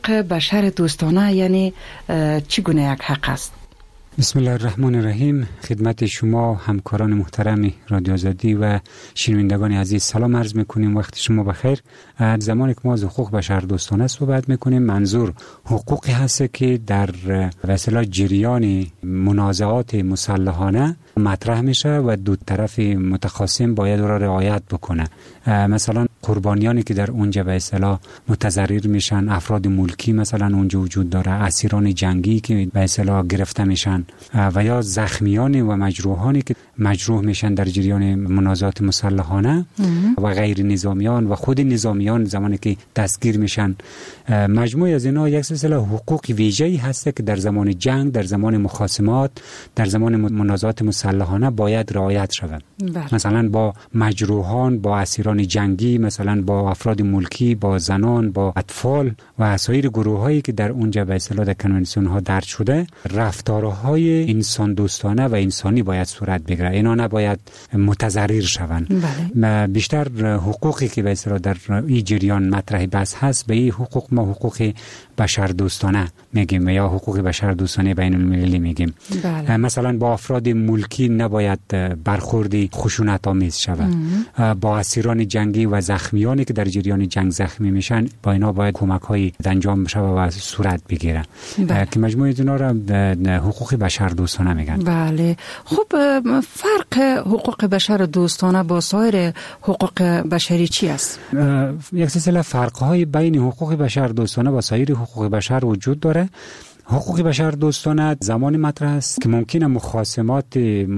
بشر دوستانه یعنی چگونه یک حق است؟ بسم الله الرحمن الرحیم. خدمت شما همکاران محترم رادیو آزادی و شنوندگان عزیز سلام عرض میکنیم. وقت شما بخیر. زمانی که ما از حقوق بشر دوستانه صحبت میکنیم، منظور حقوقی هست که در وسیله جریان منازعات مسلحانه مطرح میشه و دو طرف متخاصم باید را رعایت بکنه. مثلا قربانیانی که در اونجا به اصطلاح متضرر میشن، افراد ملکی مثلا اونجا وجود داره، اسیران جنگی که به اصطلاح گرفته میشن و یا زخمیان و مجروحانی که مجروح میشن در جریان منازعات مسلحانه و غیر نظامیان و خود نظامیان زمانی که دستگیر میشن. مجموعه از اینا یک سلسله حقوق ویژه‌ای هست که در زمان جنگ، در زمان مخاصمات، در زمان منازعات مسلحانه باید رعایت شود. مثلا با مجروحان، با اسیران جنگی، مثلا با افراد ملکی، با زنان، با اطفال و سایر گروهایی که در اونجا به اصطلاح در کنوانسیون ها درج شده، رفتارهای انسان دوستانه و انسانی باید صورت بگیره. اینا نباید متضرر شوند. بیشتر حقوقی که به اصطلاح در این جریان مطرح بحث هست، به این حقوق ما حقوق بشر دوستانه میگیم یا حقوق بشر دوستانه بین المللی میگیم. مثلا با افراد ملکی نباید برخوردی خشونت آمیز شود. با اسیران جنگی و زخمیانی که در جریان جنگ زخمی میشن، با اینا باید کمک های انجام بشه و صورت بگیره که مجموعه اینا را حقوق بشر دوستانه میگن. بله. خب فرق حقوق بشر دوستانه با سایر حقوق بشری چی است؟ یک سلسله فرق های بین حقوق بشر دوستانه و سایر حقوق بشر وجود داره. حقوق بشر دوستانه زمانی مطرح است که ممکنه مخاصمات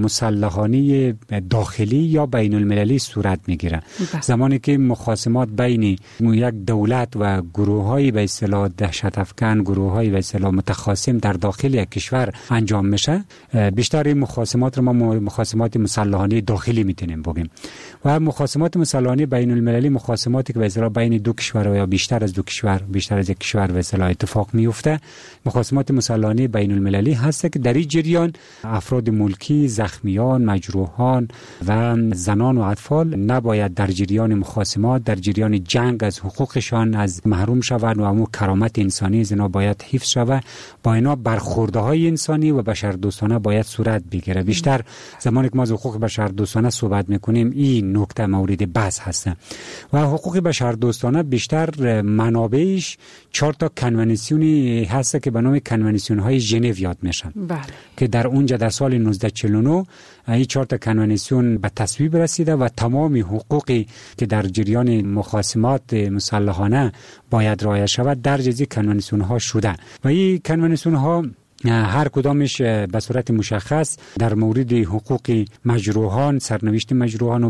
مسلحانه داخلی یا بین المللی صورت میگیره. زمانی که مخاصمات بین یک دولت و گروه‌های به اصطلاح دهشت افکن، گروه‌های به اصطلاح متخاصم در داخل یک کشور انجام میشه، بیشتر این مخاصمات رو ما مخاصمات مسلحانه داخلی میتونیم بگیم. و مخاصمات مسلحانه بین المللی مخاصماتی که به اصطلاح بین دو کشور یا بیشتر از دو کشور، بیشتر از یک کشور به اصطلاح اتفاق میفته. مخاصمات مسلحانه بین المللی هست که در این جریان افراد ملکی، زخمیان، مجروحان و زنان و اطفال نباید در جریان مخاصمات، در جریان جنگ از حقوقشان از محروم شوند و همون کرامت انسانی از اینا باید حفظ شود. با اینا برخوردهای انسانی و بشر دوستانه باید صورت بگیره. بیشتر زمانی که ما از حقوق بشر دوستانه صحبت میکنیم این نکته مورد بحث هست. و حقوق بشر دوستانه بیشتر منابعش 4 تا کنوانسیونی هست که به نام کنوانسیون های ژنو یاد میشن. که در اونجا در سال 1949 این 4 تا کنوانسیون به تصویب رسیده و تمام حقوقی که در جریان مخاصمات مسلحانه باید رعایت شود درج از این کنوانسیون ها شده. و این کنوانسیون ها هر کدامش به صورت مشخص در مورد حقوق مجروحان، سرنوشت مجروحان و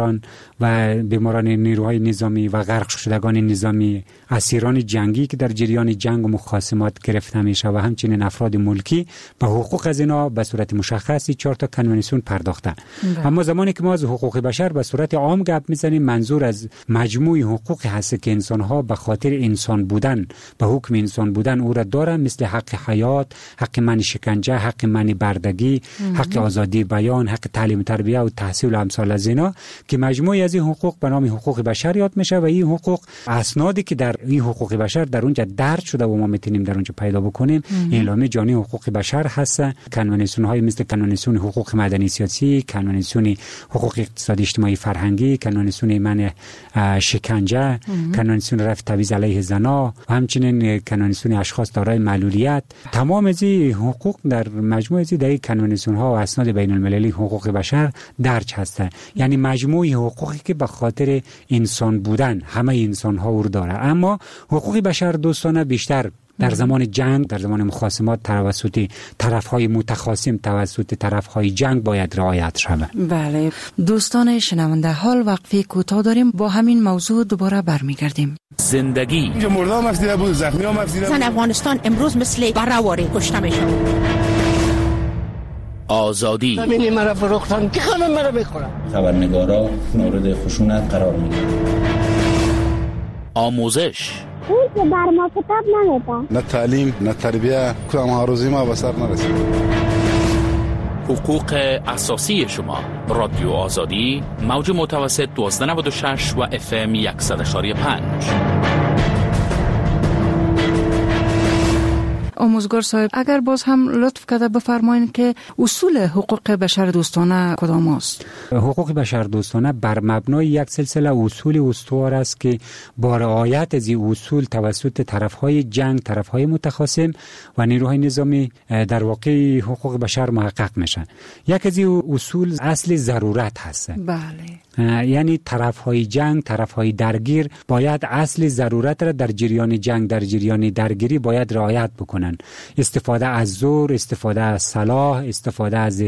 بیماران نیروهای نظامی و غرق شدگان نظامی، اسیران جنگی که در جریان جنگ و مخاصمات گرفته میشه و همچنین افراد ملکی، به حقوق از اینا به صورت مشخصی 4 تا کنوانسیون پرداخته. اما زمانی که ما از حقوق بشر به صورت عام گپ میزنیم، منظور از مجموع حقوقی هست که انسان ها به خاطر انسان بودن، به حکم انسان بودن او را دارن، مثل حق حیات، حق منع شکنجه، حق منع بردگی، حق آزادی بیان، حق تعلیم تربیه و تحصیل و امثال از اینا، که مجموعی از این حقوق به نام حقوق بشر یاد میشه. و این حقوق اسنادی که در این حقوق بشر در اونجا درج شده و ما میتونیم در اونجا پیدا بکنیم، اعلامیه جهانی حقوق بشر هست، کنوانسیون های مثل کنوانسیون حقوق مدنی سیاسی، کنوانسیون حقوق اقتصادی اجتماعی فرهنگی، کنوانسیون منع شکنجه، کنوانسیون رفع تبعیض علیه زنان و همچنین کنوانسیون اشخاص دارای معلولیت. تمام از حقوق در مجموعه در کنوانسیون ها و اسناد بین المللی حقوق بشر درج هستند. یعنی مجموعه حقوقی که به خاطر انسان بودن همه انسان ها رو داره. اما حقوق بشر دوستانه بیشتر در زمان جنگ، در زمان مخاصمات توسط طرف‌های متخاصم، توسط طرف‌های جنگ باید رعایت شود. بله دوستان شنونده، حال وقفه کوتاه داریم، با همین موضوع دوباره برمیگردیم. زندگی اینجا مرده هم افزیده بود، زخمی هم افزیده بود. افغانستان امروز مثل بره‌واره کشته میشه. آزادی همین مرا فروختن که همه مرا بخورن. خبرنگارا مورد خشونت قرار میگیرن. آموزش اون که بر ما کتاب نمیده، نه تعلیم نه تربیه، کدام هاروزی ما به سر نرسید. حقوق اساسی شما. رادیو آزادی، موج متوسط 1296 و FM 100.5. آموزگار صاحب، اگر باز هم لطف کرده بفرمایید که اصول حقوق بشر دوستانه کدام است؟ حقوق بشر دوستانه بر مبنای یک سلسله اصول استوار است که با رعایت از این اصول توسط طرفهای جنگ، طرفهای متخاصم و نیروهای نظامی در واقع حقوق بشر محقق میشن. یک از این اصول اصل ضرورت هست. بله. یعنی طرفهای جنگ، طرفهای درگیر باید اصل ضرورت را در جریان جنگ، در جریان درگیری باید رعایت بکنن. استفاده از زور، استفاده از سلاح، استفاده از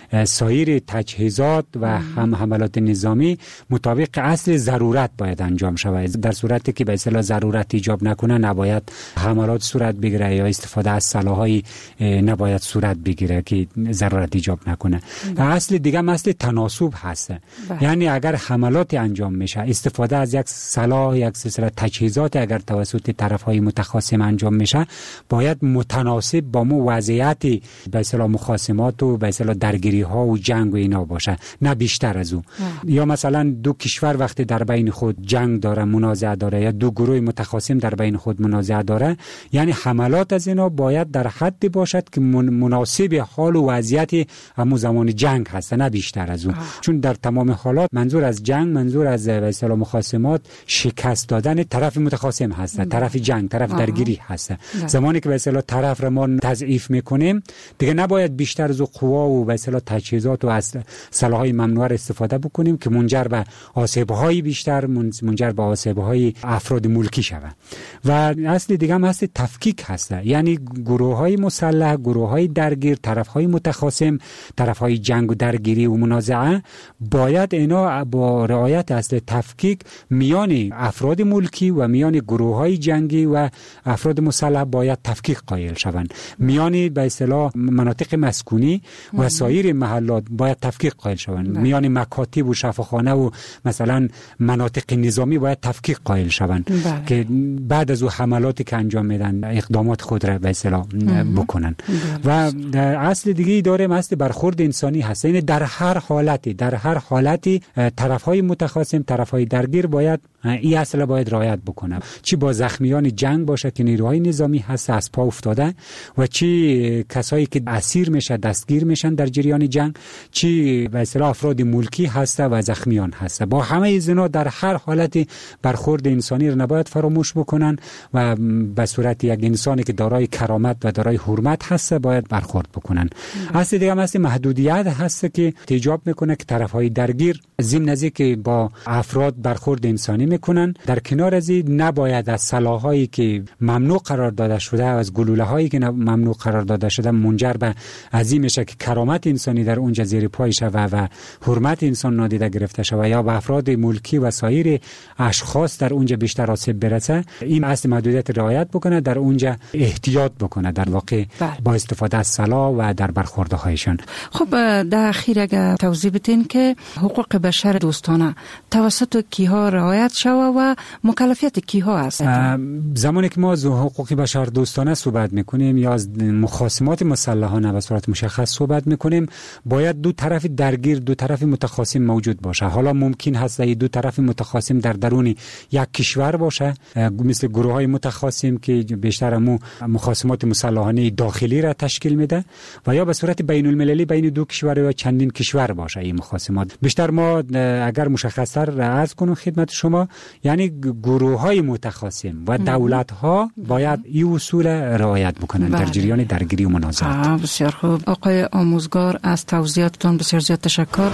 سایر تجهیزات و هم حملات نظامی مطابق اصل ضرورت باید انجام شود. در صورتی که به اصطلاح ضرورت ایجاب نکنه نباید حملات صورت بگیره یا استفاده از سلاح‌های نباید صورت بگیره که ضرورت ایجاب نکنه. اصل دیگه اصل تناسب هست. یعنی اگر حملات انجام میشه، استفاده از یک سلاح، یک سلسله تجهیزات اگر توسط طرف‌های متخاصم انجام میشه، باید متناسب با وضعیت به اصطلاح مخاصمات و به اصطلاح درگیری‌ها و جنگ و اینا باشه، نه بیشتر از اون. یا مثلا دو کشور وقتی در بین خود جنگ داره، منازعه داره، یا دو گروه متخاصم در بین خود منازعه داره، یعنی حملات از اینا باید در حدی باشد که مناسب حال و وضعیت همون زمان جنگ هست، نه بیشتر از اون. چون در تمام حالات منظور از جنگ، منظور از به اصطلاح مخاصمات شکست دادن طرف متخاصم هست، طرف جنگ، طرف درگیری هست. زمانی که به اصطلاح طرف را ما تضعیف میکنیم، دیگه نباید بیشتر از قوا و به اصطلاح تجهیزات و سلاح‌های ممنوعه استفاده بکنیم که منجر به آسیب‌های بیشتر، منجر به آسیب‌های افراد ملکی شود. و اصل دیگه هم هست تفکیک هست، یعنی گروه‌های مسلح، گروه‌های درگیر، طرف‌های متخاصم، طرف‌های جنگ و درگیری و منازعه باید اینا با رعایت اصل تفکیک میان افراد ملکی و میان گروه‌های جنگی و افراد مسلح باید تفکیک قائل شوند. میان به اصطلاح مناطق مسکونی و سایر محلات باید تفکیک قائل شوند. میان مکاتب و شفاخانه و مثلا مناطق نظامی باید تفکیک قائل شوند که بعد از او حملاتی که انجام میدن اقدامات خود را به اصطلاح بکنن. و اصل دیگه داریم، اصل برخورد انسانی هست. یعنی در هر حالتی طرفهای متخاصم، طرفهای درگیر باید این اصل باید رعایت بکنن. چی با زخمیان جنگ باشه که نیروهای نظامی هست از پا افتاده، و چی کسایی که اسیر میشه، دستگیر میشن در جریان جنگ، چی به اصطلاح افراد ملکی هست و زخمیان هست. با همه اینا در هر حالتی برخورد انسانی رو نباید فراموش بکنن و به صورت یک انسانی که دارای کرامت و دارای حرمت هست باید برخورد بکنن. اصل دیگه هم محدودیت هست که ایجاب میکنه که طرفهای درگیر ضمن از که با افراد برخورد انسانی میکنن، در کنار از این نباید از سلاحایی که ممنوع قرار داده شده، از گلوله هایی که ممنوع قرار داده شده منجر به عظیم میشه که کرامت انسانی در اونجا زیر پای شود و حرمت انسان نادیده گرفته شود یا به افراد ملکی و سایر اشخاص در اونجا بیشتر آسیب برسه. این اصل محدودیت رعایت بکنه، در اونجا احتیاط بکنه در واقع با استفاده از سلاح و در برخوردهایشان. خب در اخیر اگر توضیح بدین که حقوق بشر دوستانه توسط کیها رعایت شود و مکلفیت کیها است؟ زمانی که ما از حقوق بشر دوستانه صحبت میکنیم یا از مخاصمات مسلحانه به صورت مشخص صحبت میکنیم، باید دو طرف درگیر، دو طرف متخاصم موجود باشه. حالا ممکن هست دو طرف متخاصم در درون یک کشور باشه، مثل گروه‌های متخاصم که بیشتر مخاصمات مسلحانه داخلی را تشکیل میده، و یا به صورت بین المللی بین دو کشور یا چندین کشور باشه. این مخاصمات بیشتر ما اگر مشخص‌تر عرض کنم خدمت شما، یعنی گروه‌های متخاصم و دولت‌ها باید این اصول رعایت بکنن در جریان درگیری و منازعات. بسیار خوب آقای آموزگار، از توضیحاتتون بسیار زیاد تشکر.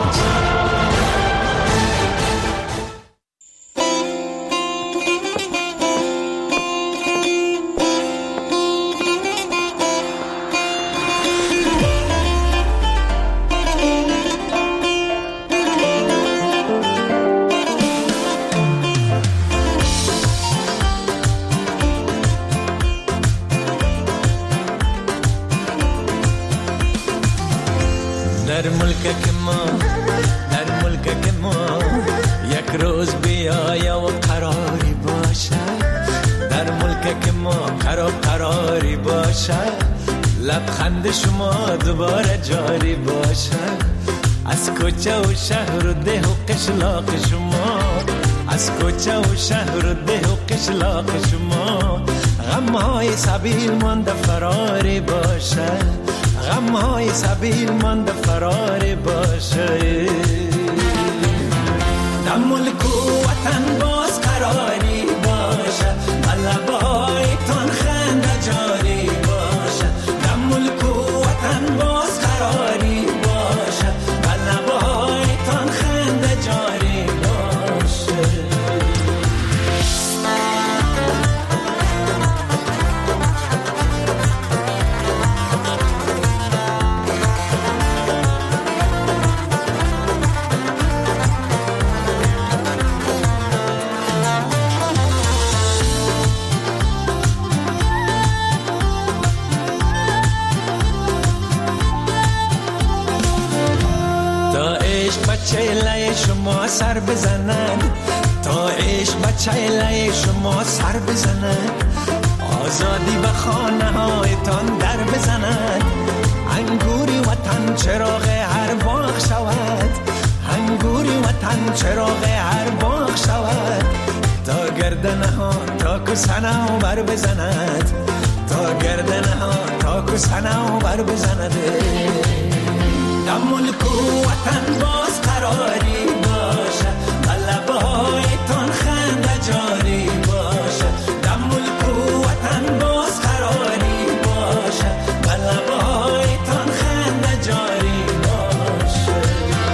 در ملک ما یک روز بیاید و قراری باشد، در ملک ما قراری باشد، لبخند شما دوباره جاری باشد، از کوچه و شهر و ده و قشلاق شما، از کوچه و شهر و ده و قشلاق شما غمهای سبیل مانده فراری باشه، غمهای سبیل مانده فراری باشه. در ملک و وطن باز قراری باشه، لبایتان خنده جاری باشه. در ملک و وطن باز قراری باشه، لبایتان خنده جاری باشه. چهله شما سر بزنن، تا عشق بچه چهله شما سر بزنن، آزادی به خانه هایتان در بزنن. انگوری وطن چراغ هر باغ شود، انگوری وطن چراغ هر باغ شود. تا گردنه ها تا کسنه و بر بزند، تا گردنه ها تا کسنه و بر بزند. در ملک و وطن باز قراری باشه، لبایتان خنده جاری باشه. در ملک و وطن باز قراری باشه، لبایتان خنده جاری باشه.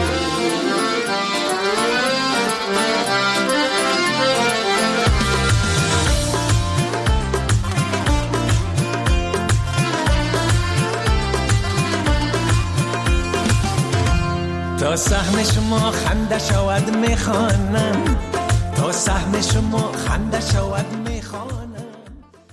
تا سهم شما خنده شود میخوانم، تا سهم شما خنده شود